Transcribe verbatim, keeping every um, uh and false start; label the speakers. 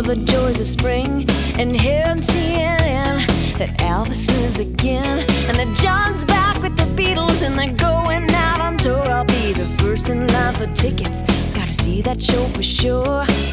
Speaker 1: the joys of spring. And here on C N N that Elvis lives again, and that John's back with the Beatles and they're going out on tour. I'll be the first in line for tickets, gotta see that show for sure.